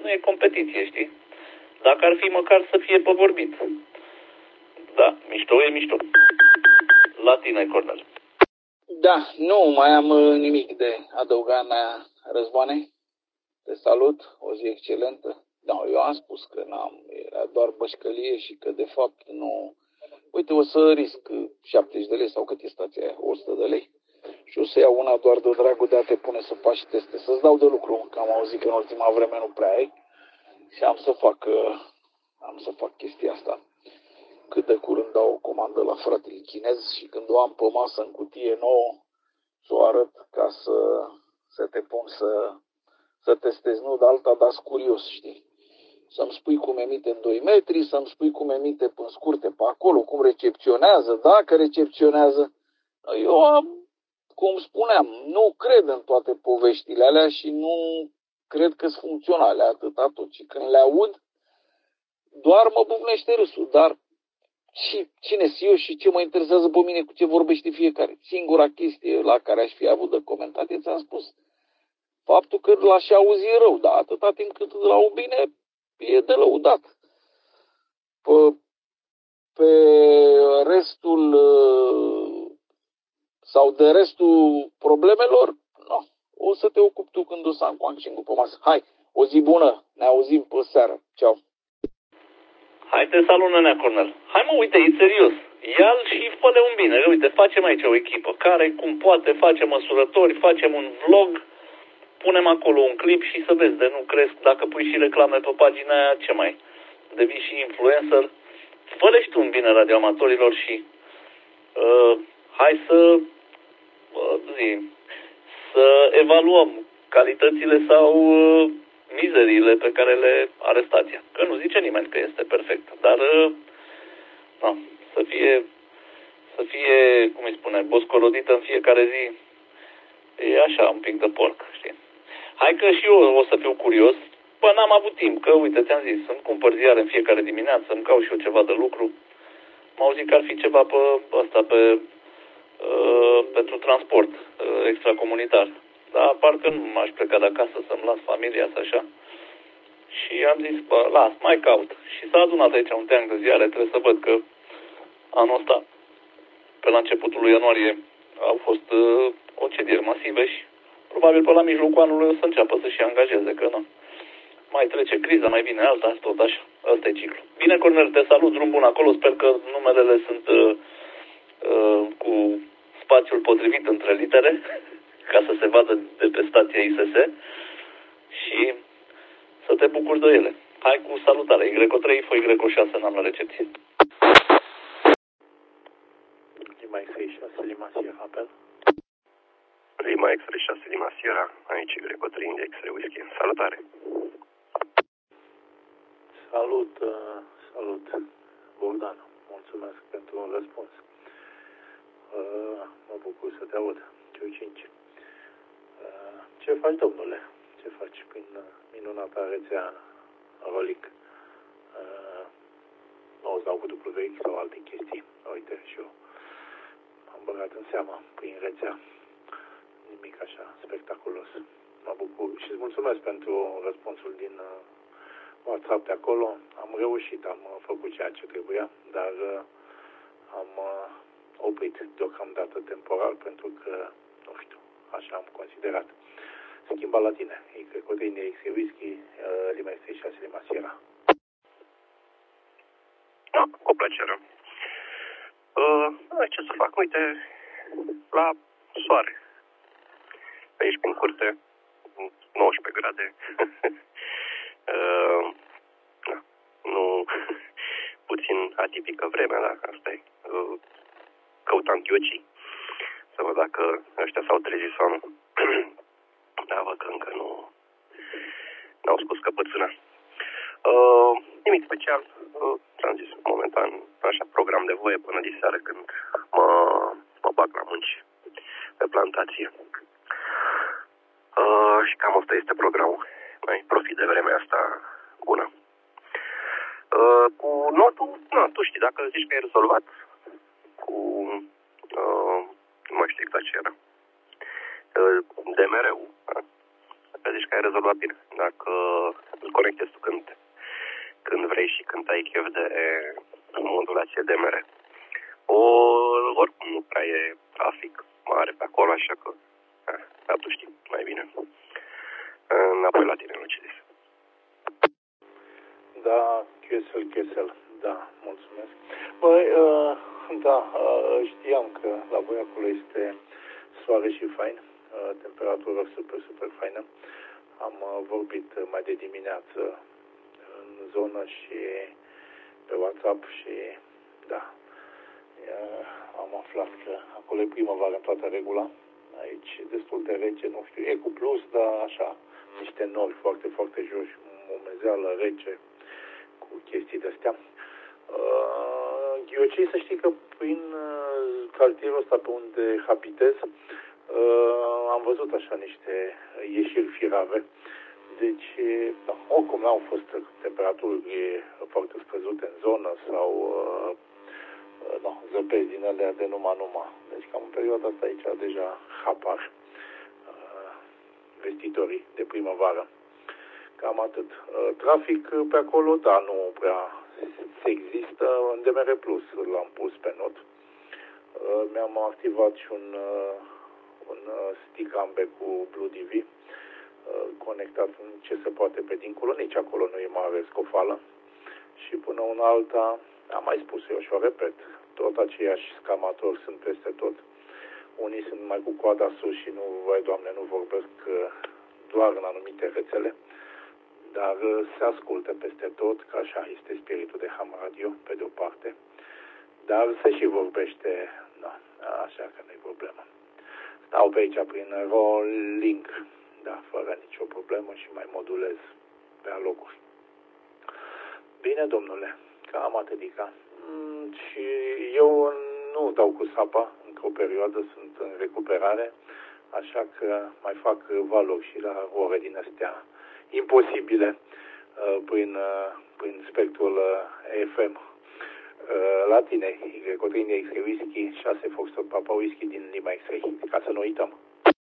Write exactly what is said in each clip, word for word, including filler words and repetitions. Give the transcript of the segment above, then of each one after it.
nu e competiție, știi? Dacă ar fi, măcar să fie pe vorbit. Da, mișto e mișto. La tine, Cornel. Da, nu mai am nimic de adăugat, Nea Războane. Te salut, o zi excelentă. Da, eu am spus că n-am, era doar bășcălie și că de fapt nu... Uite, o să risc șaptezeci de lei sau cât e stația aia, o sută de lei. Și o să iau una doar de dragul de a te pune să faci teste, să-ți dau de lucru, că am auzit că în ultima vreme nu prea ai. Și am să fac, am să fac chestia asta. Cât de curând dau o comandă la fratele chinez și când o am pe masă în cutie nouă, să o arăt ca să, să te pun să, să testezi. Nu de alta, dar curios, știi? Să-mi spui cum emite în doi metri, să-mi spui cum emite în scurte pe acolo, cum recepționează, dacă recepționează. Eu am, cum spuneam, nu cred în toate poveștile alea și nu cred că sunt funcționale atâta tot. Și când le aud, doar mă bufnește râsul, dar și cine sunt eu și ce mă interesează pe mine cu ce vorbește fiecare. Singura chestie la care aș fi avut de comentat, ți-am spus, faptul că l-aș auzi rău, dar atâta timp cât îl au bine, e de lăudat. Pe, pe restul sau de restul problemelor, nu. O să te ocupi tu când o să am coancingul pe masă. Hai, o zi bună, ne auzim pe seară. Ceau. Hai, te salut, Nea Cornel. Hai mă, uite, e serios. Ia-l și fă-le un bine. Uite, facem aici o echipă care, cum poate, face măsurători, facem un vlog, punem acolo un clip și să vezi de nu cresc. Dacă pui și reclame pe pagina aia, ce mai? Devii și influencer. Fă-le și tu un bine radioamatorilor și uh, hai să uh, zi, să evaluăm calitățile sau uh, mizeriile pe care le are stația. Că nu zice nimeni că este perfect, dar uh, no, să fie să fie, cum îi spune, boscorodită în fiecare zi. E așa, un pic de porc, știi? Hai că și eu o să fiu curios. Bă, n-am avut timp, că uite, ți-am zis, îmi cumpăr ziare în fiecare dimineață, îmi caut și eu ceva de lucru. M-au zis că ar fi ceva pe ăsta, pe, uh, pentru transport uh, extracomunitar. Dar parcă nu m-aș pleca de acasă să-mi las familia să așa. Și am zis, bă, las, mai caut. Și s-a adunat aici un teanc de ziare, trebuie să văd că anul ăsta, pe la începutul lui ianuarie, au fost uh, concedieri masive și probabil pe la mijlocul anului o să înceapă să-și angajeze, că nu. Mai trece criza, mai vine alta, tot așa. Ăsta e ciclu. Bine, Cornel, te salut, drum bun acolo. Sper că numerele sunt uh, uh, cu spațiul potrivit între litere, ca să se vadă de pe stația I S S și să te bucuri de ele. Hai cu salutare. Y trei, fă Y șase, n-am la recepție. Lima X-Ray șase, Lima Sierra, apel. Lima X-Ray șase, Lima Sierra, aici Y trei, India X-Ray Whisky. Salutare! Salut, uh, salut, Bogdan. Mulțumesc pentru un răspuns. Uh, mă bucur să te aud. Ciu cinci. Uh, ce faci, domnule? Ce faci prin uh, minunata rețea Rolic? Uh, nu o să dau cu W X sau alte chestii. Uite, și eu am băgat în seamă prin rețea. Nimic așa spectaculos. Mă bucur și îți mulțumesc pentru răspunsul din uh, WhatsApp de acolo. Am reușit, am uh, făcut ceea ce trebuia, dar uh, am uh, oprit deocamdată temporal pentru că, nu știu, așa am considerat. Schimba la tine. E cred că India X Whisky, uh, Lima X șase, Lima Sierra. Da, cu plăcere. Uh, ce să fac? Uite, la soare. Aici prin curte, nouăsprezece grade. uh, nu, puțin atipică vremea, da? Asta e. Uh, căutam ghiocii. Să văd dacă ăștia s-au trezit sau nu. Da, văd că încă nu n-au scos căpățâna. Uh, nimic special. Uh, ți-am zis, momentan, așa, program de voie până de seară când mă, mă bag la munci pe plantație. Uh, și cam asta este programul. Mai profit de vremea asta bună. Uh, cu notul, nu, tu știi, dacă zici că e rezolvat cu, uh, nu mai știu exact ce era, uh, D M R-ul, da? Dacă zici că ai rezolvat bine. Dacă îl conectezi tu când, când vrei și când ai chef de modulație D M R. O, oricum nu prea e trafic mare pe acolo, așa că da, tu știi mai bine. Înapoi la tine, Lucidis. Da, Q S L, Q S L, da, mulțumesc. Băi, uh, da, uh, știam că la voi acolo este soare și fain, uh, temperatură super, super faină. Am uh, vorbit mai de dimineață în zonă și pe WhatsApp și da, uh, am aflat că acolo e primăvară în toată regula. Aici destul de rece, nu știu, e cu plus, dar așa, niște nori foarte, foarte joși, umezeală, rece, cu chestii de-astea. Uh, Ghiocei, să știi că prin uh, cartierul ăsta pe unde habitez, uh, am văzut așa niște ieșiri firave. Deci, da, oricum n-au fost temperaturi foarte scăzute în zonă sau uh, uh, no, zăpezi din alea de numai numai. Deci cam în perioada asta aici deja hapar uh, vestitorii de primăvară. Cam atât. Uh, trafic pe acolo, da, nu prea există. În D M R Plus l-am pus pe not. Uh, mi-am activat și un, uh, un uh, stick ambe cu Blue D V uh, conectat în ce se poate pe dincolo. Nici acolo nu e mare scofală. Și până una alta, am mai spus eu și o repet, tot aceiași scamatori sunt peste tot. Unii sunt mai cu coada sus și nu, vai Doamne, nu vorbesc doar în anumite rețele, dar se ascultă peste tot, că așa este spiritul de ham radio, pe de o parte. Dar se și vorbește, da, așa că nu-i problemă. Stau pe aici prin rolling, da, fără nicio problemă și mai modulez pe alocuri. Bine, domnule, cam atâtica. Mm, și eu nu dau cu sapa încă o perioadă, sunt în recuperare, așa că mai fac valori și la ore din astea imposibile uh, prin, uh, prin spectrul uh, F M. Uh, la tine, Y, Cotrini X-Ray Whisky, șase Foxtrot Papa Whisky din Lima X-Ray, ca să nu uităm.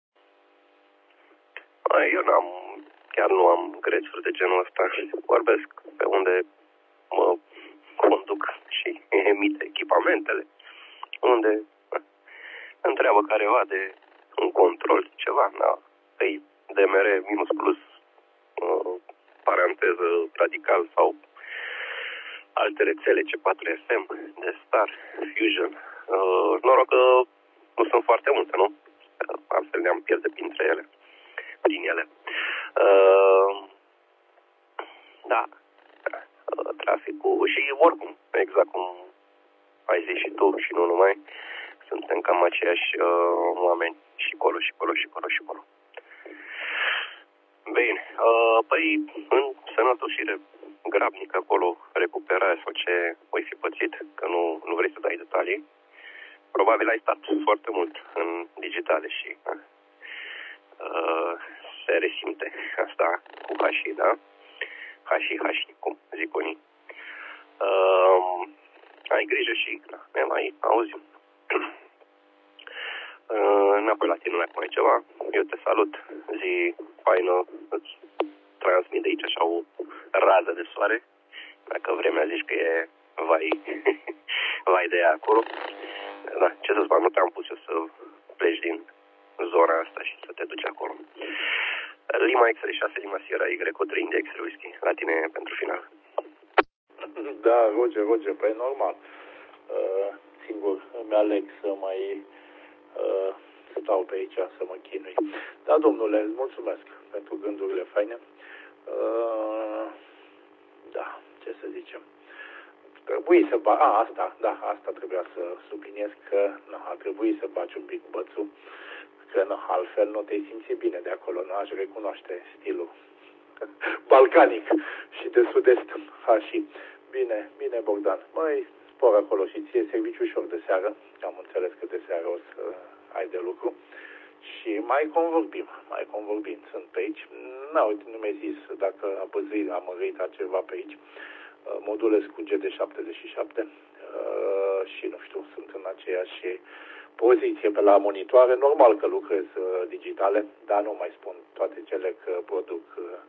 Eu n-am, chiar nu am grețuri de genul ăsta. Vorbesc pe unde mă conduc și emit echipamentele, unde întreabă careva de un control, ceva, da, îi D M R minus plus, uh, paranteză radical sau alte rețele, C patru F M, de Star, Fusion. Uh, noroc că nu sunt foarte multe, nu? Altfel ne-am pierde printre ele, prin ele. Uh, da, uh, traficul și oricum, exact cum ai zis și tu și nu numai, suntem cam aceiași uh, oameni și colo, și colo, și colo, și colo. Bine, uh, păi în sănătoșire grabnică acolo, recuperare sau ce voi fi pățit, că nu, nu vrei să dai detalii, probabil ai stat foarte mult în digitale și uh, se resimte asta cu hașii, da? Hașii, hașii, cum zic unii. Uh, ai grijă și da, ne mai auzim. Uh, înapoi la tine, acum ai ceva, eu te salut, zi faină, îți transmit de aici așa o rază de soare, dacă vremea zici că e vai, vai de ea acolo. Da, ce să spun, nu te-am pus eu să pleci din zona asta și să te duci acolo. Lima X șase, Lima Sierra, Y, trei India X Whisky, la tine pentru final. Da, Roger, Roger, păi normal. Uh, singur îmi aleg să mai uh, stau pe aici, să mă chinui. Da, domnule, îți mulțumesc pentru gândurile faine. Uh, da, ce să zicem. Trebuie să ba... A, asta, da, asta trebuia să subliniez că nu, a trebuit să baci un pic bățul, că nu, altfel nu te simți bine de acolo, nu aș recunoaște stilul balcanic și de sud-est. Ha, și bine, bine, Bogdan, mai spor acolo și ție serviciu ușor de seară, am înțeles că de seară o să ai de lucru. Și mai convorbim, mai convorbim, sunt pe aici. Nu, uite, nu mi-ai zis dacă a păzit, am mărit ceva pe aici. Modulez cu G D șaptezeci și șapte uh, și nu știu, sunt în aceeași poziție pe la monitoare. Normal că lucrez uh, digitale, dar nu mai spun toate cele că produc uh,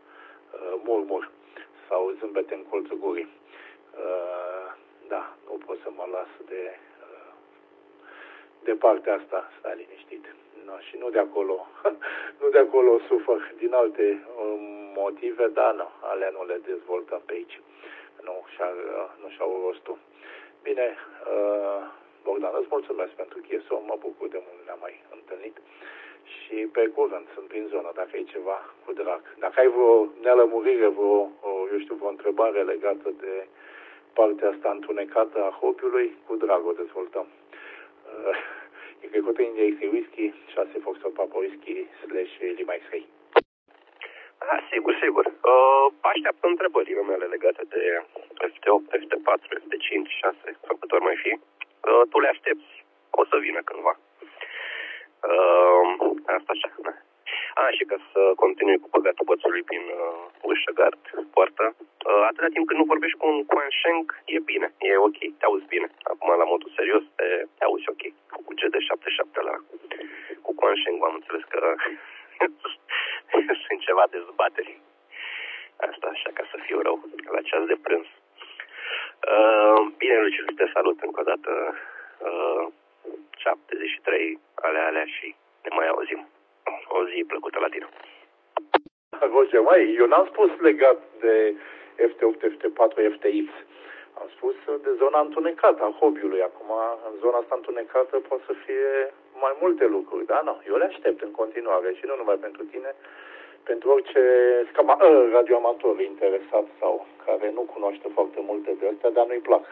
uh, murmur sau zâmbete în colțul gurii. Uh, da, nu pot să mă las de, uh, de partea asta, stai liniștit. No, și nu de acolo, nu de acolo sufăr, din alte uh, motive, dar nu, alea nu le dezvoltăm pe aici. Nu și-au, nu și-au rostul. Bine, uh, Bogdan, îți mulțumesc pentru chestia, mă bucur de mult ne-am mai întâlnit și pe curând sunt prin zonă, dacă e ceva, cu drag. Dacă ai vreo nelămurire, vreo, o, eu știu, vreo întrebare legată de partea asta întunecată a hobby-ului, cu drag o dezvoltăm. Uh, e trecută India X Whisky, șase Foxtrot Papa Whisky, slash Lima X-Ray. Da, sigur, sigur. Uh, așteaptă întrebările mele legate de F T opt, F T patru, F T cinci, șase, sau cât ori mai fi. Uh, tu le aștepți. O să vină cândva. Uh, asta așa. Da. A, și ca să continui cu băgatul bățului prin uh, ușă, gard, poartă, uh, atâta timp când nu vorbești cu un Quansheng, e bine, e ok, te auzi bine. Acum, la modul serios, te, te auzi ok. Cu G D șaptezeci și șapte la cu Quansheng, am înțeles că sunt ceva dezbateri. Asta așa, ca să fiu rău, la ceas de prânz. Uh, bine, Lucius, te salut încă o dată. Uh, șaptezeci și trei, alea, alea și ne mai auzim. O zi plăcută la tine. Roger, mai, eu n-am spus legat de F T opt, F T patru, F T X. Am spus de zona întunecată a hobby-ului. Acum, în zona asta întunecată pot să fie mai multe lucruri, da? Nu, eu le aștept în continuare și nu numai pentru tine, pentru orice scama, radioamator interesat sau care nu cunoaște foarte multe de astea, dar nu-i plac.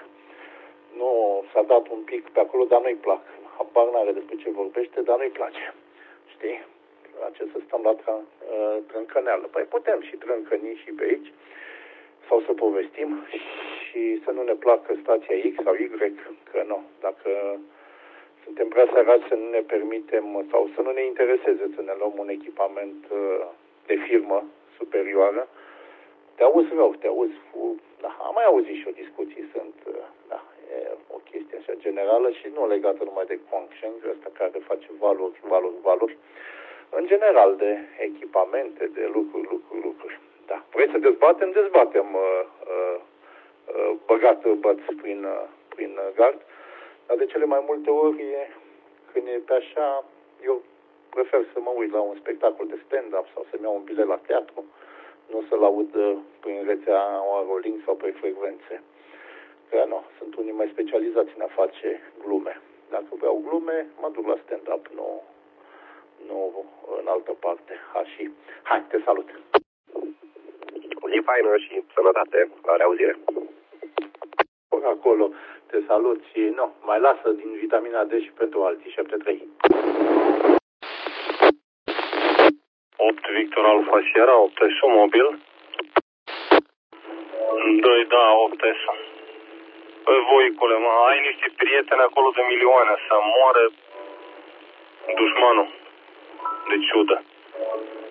Nu s-a dat un pic pe acolo, dar nu-i plac. Habar n-are despre ce vorbește, dar nu-i place. Știi? La ce să stăm la tra- trâncăneală. Păi putem și trâncăni și pe aici, sau să povestim și să nu ne placă stația X sau Y, că nu, dacă suntem prea săraci să nu ne permitem sau să nu ne intereseze să ne luăm un echipament de firmă superioară, te auzi rău, te auzi, da, am mai auzit și o discuții, sunt, da, e o chestie așa generală și nu legată numai de Quansheng, ăsta care face valuri, valuri, valuri, în general de echipamente, de lucruri, lucruri, lucruri. Da, vrei să dezbatem? Dezbatem uh, uh, uh, băgat băț prin, uh, prin gard, dar de cele mai multe ori e, când e pe așa, eu prefer să mă uit la un spectacol de stand-up sau să-mi iau un bilet la teatru, nu să-l aud uh, prin rețea Rolling sau pe frecvențe. Că nu, sunt unii mai specializați în a face glume. Dacă vreau glume, mă duc la stand-up, nu, nu în altă parte. Ha, și hai, te salut! Zi faină și sănătate, la reauzire. Acolo te salut și nu, mai lasă din vitamina D și pentru alții, șapte trei. opt Victor Alfa Sierra, opt S mobil. doi, da, opt S. Voicule, mă, ai niște prieteni acolo de milioane, să moare dușmanul. De ciudă.